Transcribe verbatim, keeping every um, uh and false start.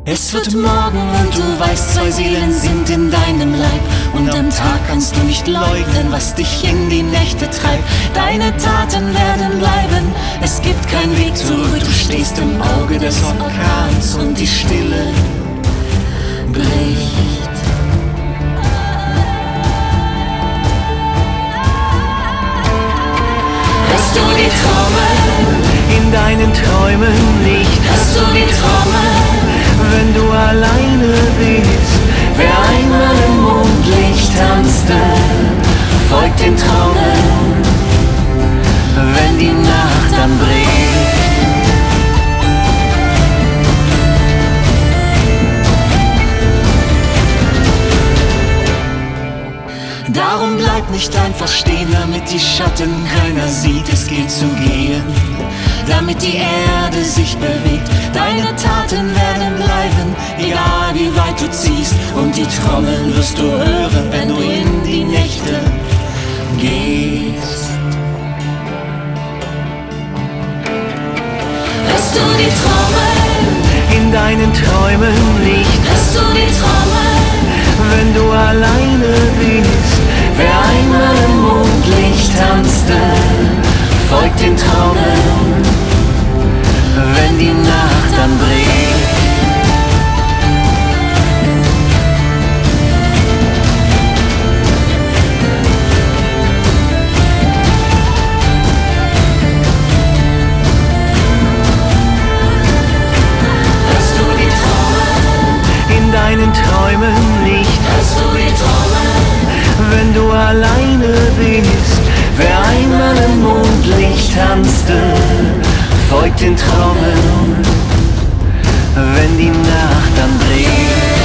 Es wird morgen und du weißt, zwei Seelen sind in deinem Leib. Und am Tag kannst du nicht leugnen, was dich in die Nächte treibt. Deine Taten werden bleiben, es gibt keinen Weg zurück. Du stehst im Auge des Orkans und die Stille bricht. Hörst du die Trommel in deinen Träumen nicht? Hörst du die Trommel, wenn du alleine bist? Wer einmal im Mondlicht tanzte, folgt den Trommeln, wenn die Nacht anbricht. Darum bleib nicht einfach stehen, damit die Schatten keiner sieht. Es gilt zu gehen, damit die Erde sich bewegt. Deine Taten werden bleiben, egal wie weit du ziehst. Und die Trommeln wirst du hören, wenn du in die Nächte gehst. Hörst du die Trommel in deinen Träumen nicht? Hörst du die Trommel, wenn du alleine bist? Wer einmal im Mondlicht tanzte, folgt den Trommeln, wenn die Nacht anbricht. Hörst du die Trommel in deinen Träumen nicht? Hörst du die Trommel, wenn du alleine bist? Wer einmal im Mondlicht tanzte, folgt den Trommeln, wenn die Nacht anbricht.